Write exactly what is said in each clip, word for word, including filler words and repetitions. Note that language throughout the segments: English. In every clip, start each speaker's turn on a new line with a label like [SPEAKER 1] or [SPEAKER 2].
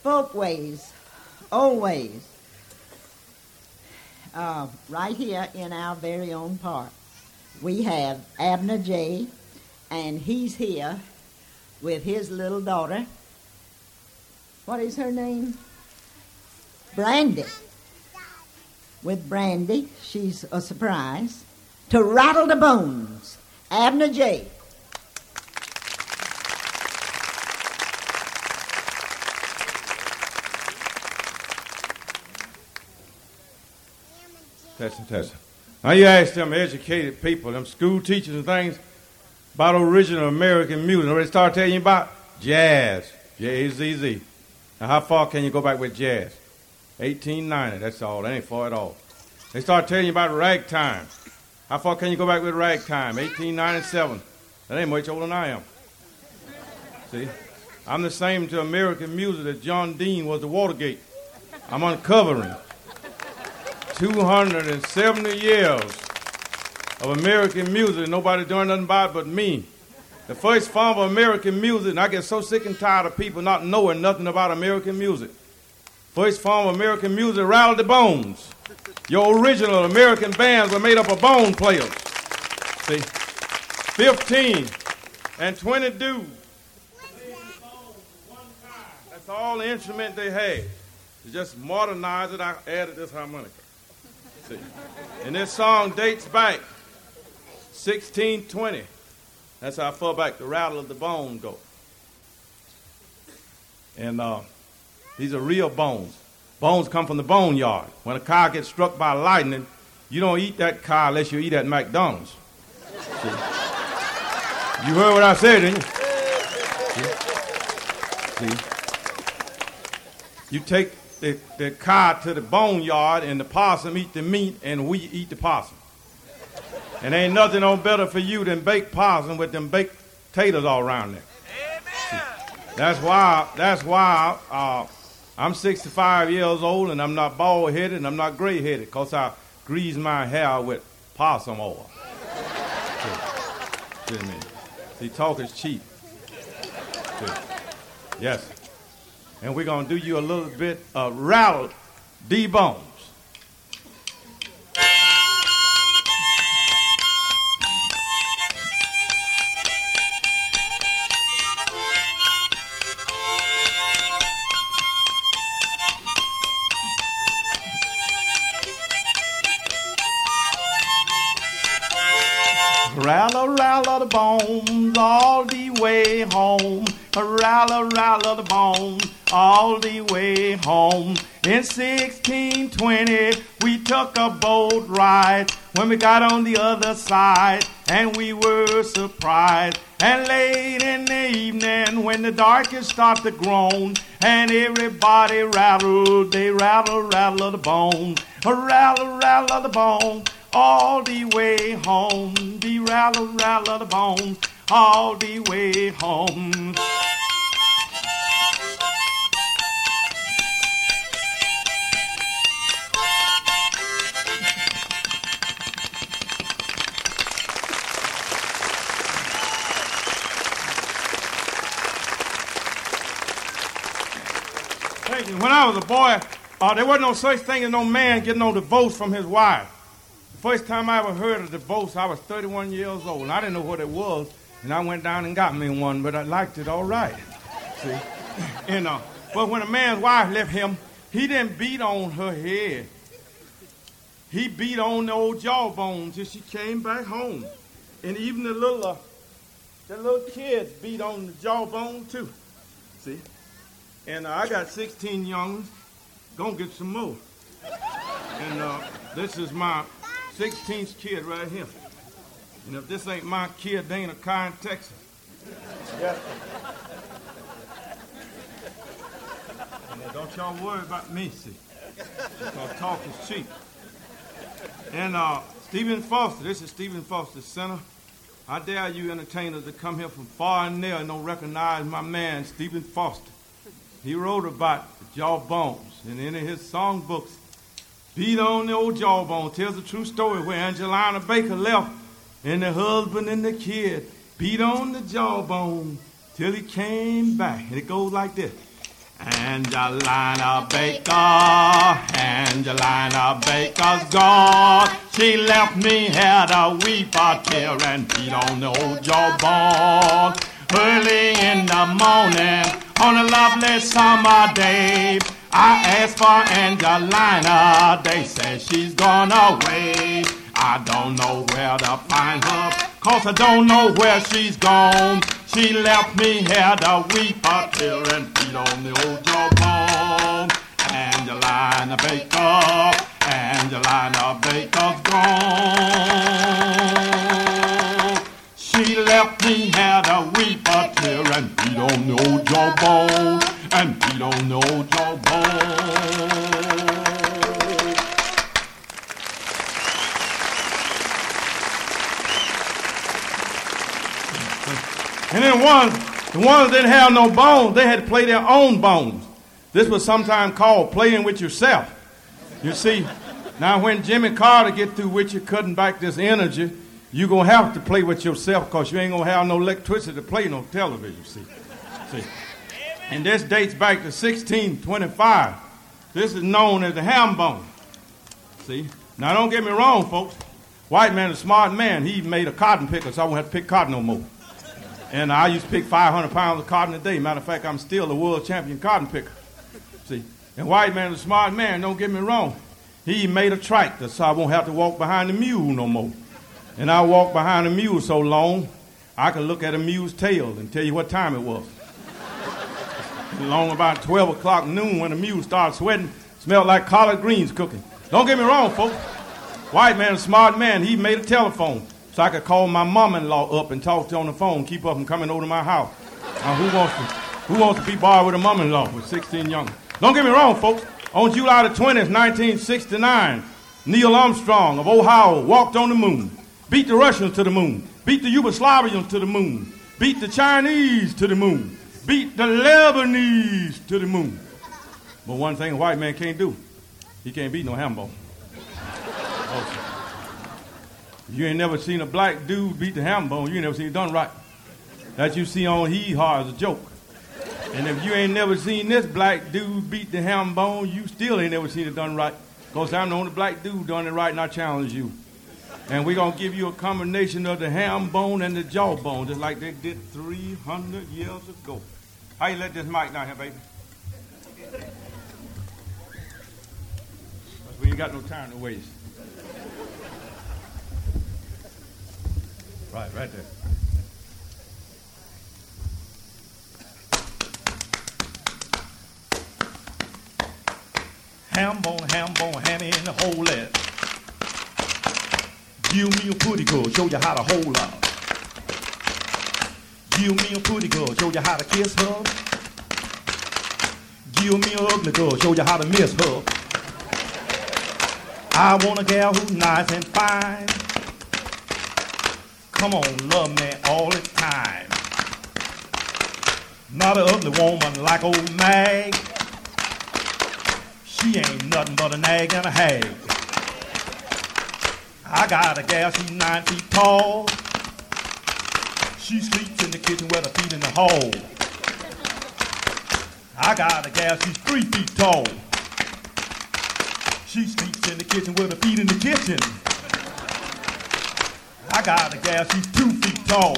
[SPEAKER 1] folkways, always, uh, right here in our very own park, we have Abner J., and he's here with his little daughter. What is her name? Brandy. With Brandy, she's a surprise, to rattle the bones. Abner J.
[SPEAKER 2] Testing, testing. Now you ask them educated people, them school teachers and things, about original American music. They start telling you about jazz, J A Z Z. Now how far can you go back with jazz? eighteen ninety, that's all. That ain't far at all. They start telling you about ragtime. How far can you go back with ragtime? eighteen ninety-seven. That ain't much older than I am. See? I'm the same to American music that John Dean was to Watergate. I'm uncovering two hundred seventy years of American music. Nobody doing nothing about it but me. The first form of American music, and I get so sick and tired of people not knowing nothing about American music. First form of American music, Rattle the Bones. Your original American bands were made up of bone players. See? fifteen and twenty dudes. That's all the instrument they had. To just modernize it, I added this harmonica. See? And this song dates back sixteen twenty. That's how far back the Rattle of the Bone go. And uh, these are real bones. Bones come from the boneyard. When a car gets struck by lightning, you don't eat that car unless you eat at McDonald's. See? You heard what I said, didn't you? See? See? You take the, the car to the boneyard, and the possum eat the meat, and we eat the possum. And ain't nothing no better for you than baked possum with them baked taters all around there. Amen. That's why, that's why uh, I'm sixty-five years old, and I'm not bald-headed, and I'm not gray-headed, because I grease my hair with possum oil. See, see, see, talk is cheap. See. Yes. And we're going to do you a little bit of Rattle the Bones. Rattle, rattle the bones all the way home. Rattle, rattle the bones all the way home. In sixteen twenty, we took a boat ride. When we got on the other side, and we were surprised. And late in the evening, when the darkness started to groan, and everybody rattled, they rattle, rattle the bones. Rattle, rattle the bones all the way home. The rattle, rattle the bones all the way home. When I was a boy, uh, there wasn't no such thing as no man getting no divorce from his wife. The first time I ever heard of divorce, I was thirty-one years old, and I didn't know what it was, and I went down and got me one, but I liked it all right. See? And, uh, but when a man's wife left him, he didn't beat on her head. He beat on the old jawbone till she came back home. And even the little, uh, the little kids beat on the jawbone, too. See? And uh, I got sixteen young ones. Gonna get some more. And uh, this is my sixteenth kid right here. And if this ain't my kid, they ain't a car in Texas. Yeah. And, uh, don't y'all worry about me, see. Because talk is cheap. And uh, Stephen Foster, this is Stephen Foster Center. I dare you entertainers to come here from far and near and don't recognize my man, Stephen Foster. He wrote about the jawbones, and in his songbooks, Beat on the Old Jawbone tells the true story where Angelina Baker left, and the husband and the kid beat on the jawbone till he came back. And it goes like this. Angelina Baker, Angelina Baker's gone. She left me here to weep a tear and beat on the old jawbone. Early in the morning, on a lovely summer day, I asked for Angelina. They said she's gone away. I don't know where to find her, cause I don't know where she's gone. She left me here to weep a tear and beat on the old jawbone. Angelina Baker, Angelina Baker's gone. She left me here to weep a tear and beat on the old jawbone, and beat on the old jawbone. And then ones, the ones that didn't have no bones, they had to play their own bones. This was sometimes called playing with yourself. You see, now when Jimmy Carter get through with you cutting back this energy, you're going to have to play with yourself because you ain't going to have no electricity to play no television, see. see. And this dates back to sixteen twenty-five. This is known as the ham bone. See? Now don't get me wrong, folks. White man is a smart man. He made a cotton picker so I won't have to pick cotton no more. And I used to pick five hundred pounds of cotton a day. Matter of fact, I'm still a world champion cotton picker. See, and white man is a smart man, don't get me wrong. He made a tractor so I won't have to walk behind the mule no more. And I walked behind the mule so long, I could look at a mule's tail and tell you what time it was. Along about twelve o'clock noon when the mule started sweating, smelled like collard greens cooking. Don't get me wrong, folks. White man is a smart man. He made a telephone so I could call my mom-in-law up and talk to her on the phone, keep her from coming over to my house. Now, who wants to, who wants to be bothered with a mom-in-law with sixteen young? Don't get me wrong, folks. On July the twentieth, nineteen sixty-nine, Neil Armstrong of Ohio walked on the moon, beat the Russians to the moon, beat the Yugoslavians to the moon, beat the Chinese to the moon, beat the Lebanese to the moon. But one thing a white man can't do, he can't beat no ham bone. Also, you ain't never seen a black dude beat the ham bone, you ain't never seen it done right. That you see on Hee Haw is a joke. And if you ain't never seen this black dude beat the ham bone, you still ain't never seen it done right. Because I'm the only black dude done it right, and I challenge you. And we're going to give you a combination of the ham bone and the jawbone, just like they did three hundred years ago. How you let this mic down here, baby? We ain't got no time to waste. Right, right there. Ham bone, ham bone, hammy in the hole there. Give me a pretty girl, show you how to hold her. Give me a pretty girl, show you how to kiss her. Give me a ugly girl, show you how to miss her. I want a gal who's nice and fine. Come on, love me all the time. Not an ugly woman like old Mag. She ain't nothing but a nag and a hag. I got a gal, she's nine feet tall. She sleeps in the kitchen with her feet in the hall. I got a gal, she's three feet tall. She sleeps in the kitchen with her feet in the kitchen. I got a gal, she's two feet tall.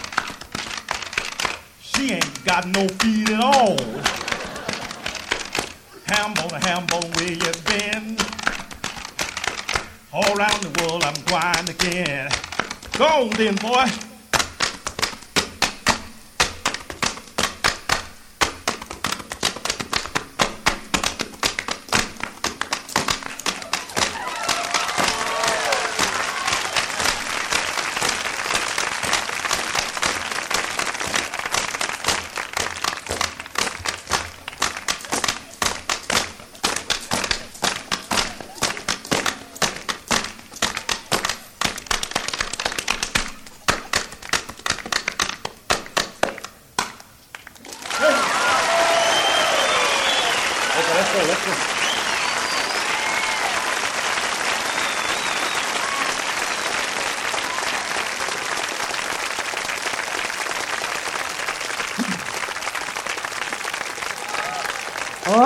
[SPEAKER 2] She ain't got no feet at all. Ham bone, ham bone, where you been? All around the world I'm going again. Go on then, boy.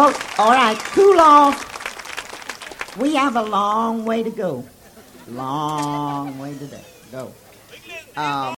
[SPEAKER 1] Y'all, all right, cool off. We have a long way to go. Long way to go. Um,